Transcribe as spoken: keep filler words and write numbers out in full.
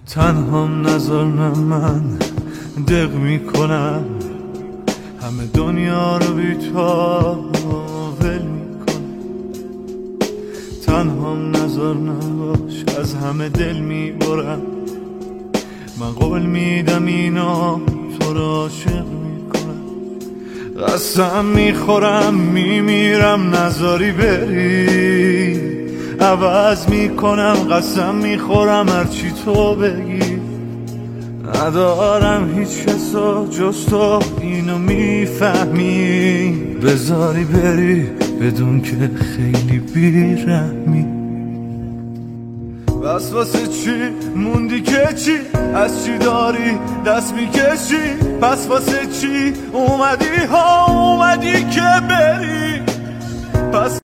تنهام نذار نه من دق میکنم، همه دنیا رو بی تو ول میکنم. تنهام نذار نباش، از همه دل میبرم، من قول میدم اینا تو رو عاشق میکنم. قسم میخورم میمیرم نذاری بری، عوض میکنم قسم میخورم هرچی تو بگی. ندارم هیچ کسا جز تو، اینو میفهمی. بذاری بری بدون که خیلی بیرحمی. بس واسه چی موندی که چی، از چی داری دست میکشی؟ پس واسه چی اومدی ها اومدی که بری؟ پس